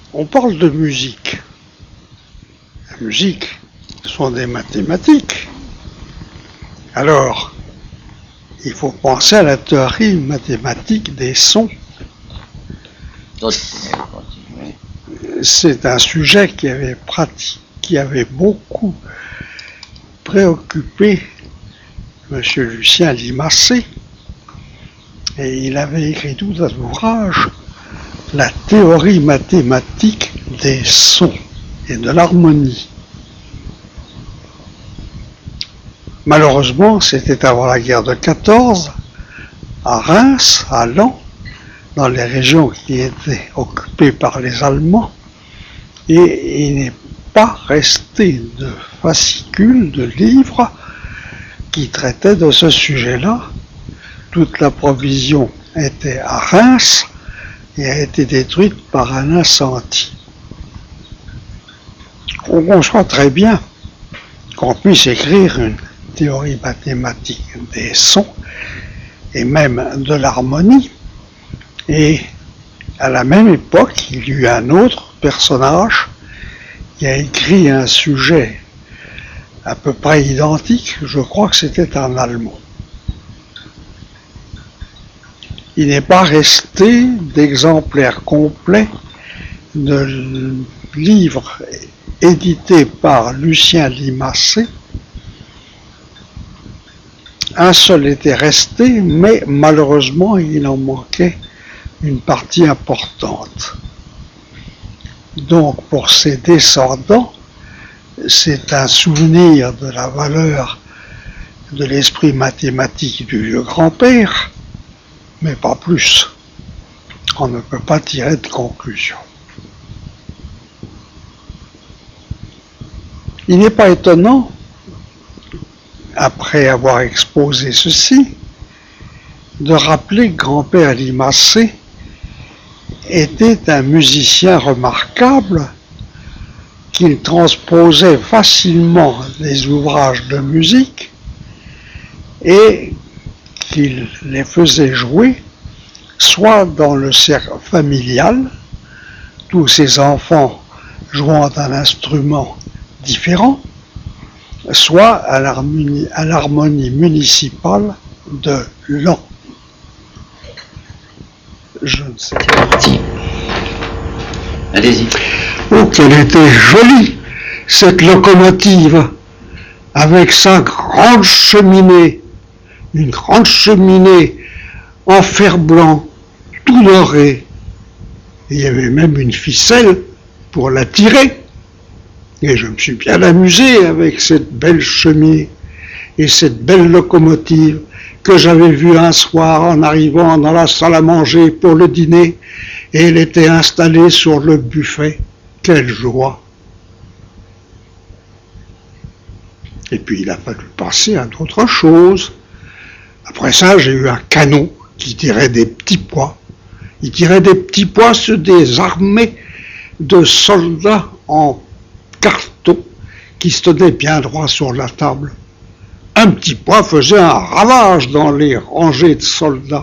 On parle de musique. La musique sont des mathématiques. Alors, il faut penser à la théorie mathématique des sons. C'est un sujet qui avait beaucoup préoccupé M. Lucien Limassé, et il avait écrit tout un ouvrage, La théorie mathématique des sons et de l'harmonie. Malheureusement, c'était avant la guerre de 14, à Reims, à Laon, dans les régions qui étaient occupées par les Allemands, et il n'est pas resté de fascicules, de livres qui traitaient de ce sujet-là. Toute la provision était à Reims et a été détruite par un incendie. On conçoit très bien qu'on puisse écrire une théorie mathématique des sons et même de l'harmonie. Et à la même époque, il y eut un autre personnage qui a écrit un sujet à peu près identique, je crois que c'était un Allemand. Il n'est pas resté d'exemplaires complets de livres édités par Lucien Limassé. Un seul était resté, mais malheureusement, il en manquait une partie importante. Donc, pour ses descendants, c'est un souvenir de la valeur de l'esprit mathématique du vieux grand-père, mais pas plus. On ne peut pas tirer de conclusion. Il n'est pas étonnant, après avoir exposé ceci, de rappeler que grand-père Limassé était un musicien remarquable, qu'il transposait facilement des ouvrages de musique et qu'il les faisait jouer soit dans le cercle familial, tous ses enfants jouant un instrument différent, soit à l'harmonie municipale de Laon. Je ne sais pas. Allez-y. Oh, qu'elle était jolie, cette locomotive, avec sa grande cheminée, une grande cheminée en fer blanc, tout doré. Et il y avait même une ficelle pour la tirer. Et je me suis bien amusé avec cette belle cheminée et cette belle locomotive que j'avais vue un soir en arrivant dans la salle à manger pour le dîner, et elle était installée sur le buffet. Quelle joie! Et puis il a fallu passer à d'autres choses. Après ça, j'ai eu un canon qui tirait des petits pois. Il tirait des petits pois sur des armées de soldats en carton qui se tenaient bien droit sur la table. Un petit pois faisait un ravage dans les rangées de soldats.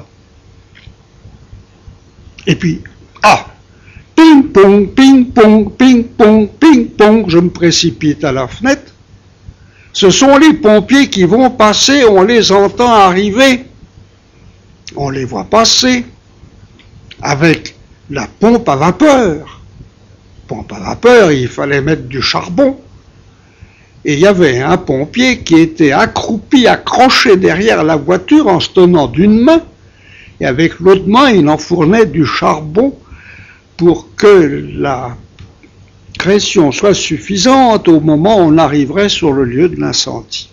Et puis, ping-pong, ping-pong, ping-pong, ping-pong, je me précipite à la fenêtre. Ce sont les pompiers qui vont passer, on les entend arriver. On les voit passer avec la pompe à vapeur. Pompe à vapeur, il fallait mettre du charbon. Et il y avait un pompier qui était accroupi, accroché derrière la voiture en se tenant d'une main. Et avec l'autre main, il enfournait du charbon pour que la pression soit suffisante au moment où on arriverait sur le lieu de l'incendie.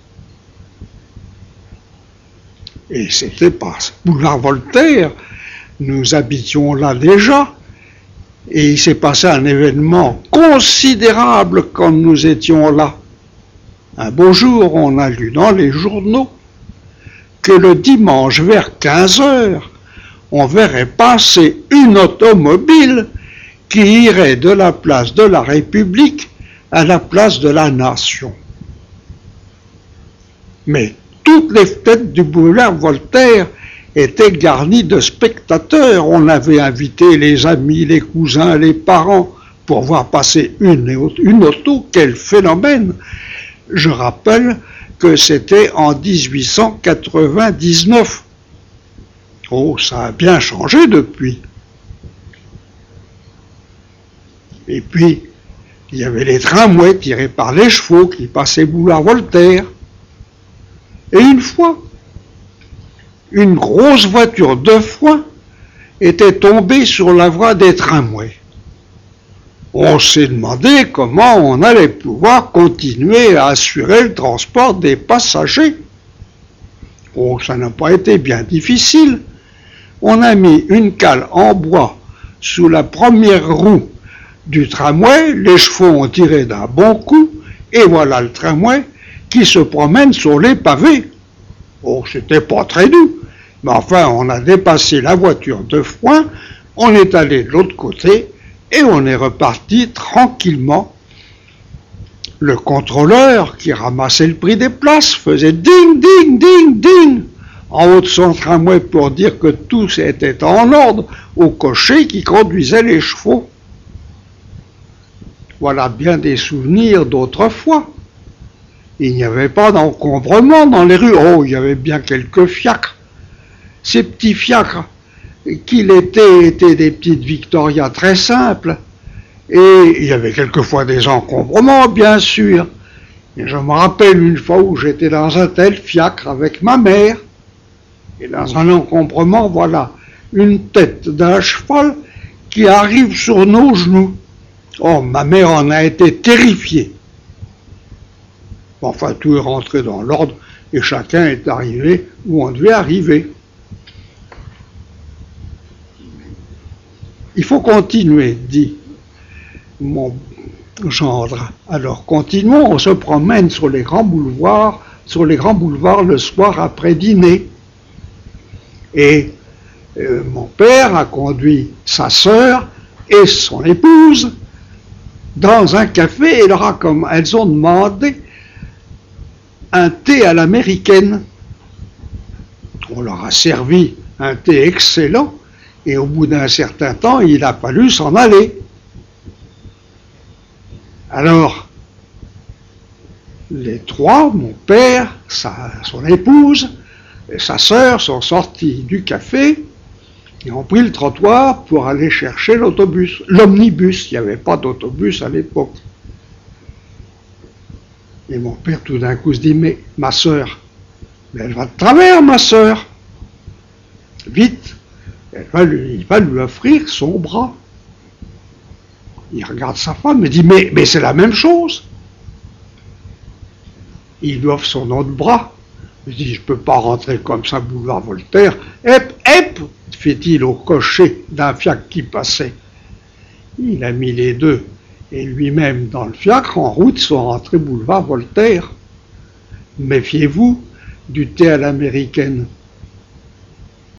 Et c'était pas boulevard Voltaire, nous habitions là déjà, et il s'est passé un événement considérable quand nous étions là. Un beau jour, on a lu dans les journaux que le dimanche vers 15 heures, on verrait passer une automobile qui irait de la place de la République à la place de la Nation. Mais toutes les fenêtres du boulevard Voltaire étaient garnies de spectateurs. On avait invité les amis, les cousins, les parents pour voir passer une auto. Quel phénomène! Je rappelle que c'était en 1899. Oh, ça a bien changé depuis. Et puis, il y avait les tramways tirés par les chevaux qui passaient boulevard Voltaire. Et une fois, une grosse voiture de foin était tombée sur la voie des tramways. On s'est demandé comment on allait pouvoir continuer à assurer le transport des passagers. Oh, ça n'a pas été bien difficile. On a mis une cale en bois sous la première roue du tramway, les chevaux ont tiré d'un bon coup, et voilà le tramway qui se promène sur les pavés. Oh, c'était pas très doux, mais enfin, on a dépassé la voiture de foin, on est allé de l'autre côté, et on est reparti tranquillement. Le contrôleur qui ramassait le prix des places faisait ding, ding, ding, ding en haut de son tramway pour dire que tout était en ordre au cocher qui conduisait les chevaux. Voilà bien des souvenirs d'autrefois. Il n'y avait pas d'encombrement dans les rues. Oh, il y avait bien quelques fiacres. Ces petits fiacres qu'il étaient des petites Victoria très simples. Et il y avait quelquefois des encombrements, bien sûr. Et je me rappelle une fois où j'étais dans un tel fiacre avec ma mère. Et dans un encombrement, voilà, une tête d'un cheval qui arrive sur nos genoux. Oh, ma mère en a été terrifiée. Enfin, tout est rentré dans l'ordre et chacun est arrivé où on devait arriver. Il faut continuer, dit mon gendre. Alors, continuons, on se promène sur les grands boulevards le soir après dîner. Et mon père a conduit sa sœur et son épouse dans un café, et elles ont demandé un thé à l'américaine. On leur a servi un thé excellent, et au bout d'un certain temps, il a fallu s'en aller. Alors, les trois, mon père, son épouse et sa sœur sont sortis du café et ont pris le trottoir pour aller chercher l'omnibus. Il n'y avait pas d'autobus à l'époque. Et mon père, tout d'un coup, se dit, mais ma sœur, elle va de travers, ma sœur. Vite, il va lui offrir son bras. Il regarde sa femme et dit, mais c'est la même chose. Il lui offre son autre bras. Il dit, je ne peux pas rentrer comme ça, boulevard Voltaire. Hep, hep, fait-il au cocher d'un fiacre qui passait. Il a mis les deux et lui-même dans le fiacre, en route, sont rentrés boulevard Voltaire. Méfiez-vous du thé à l'américaine.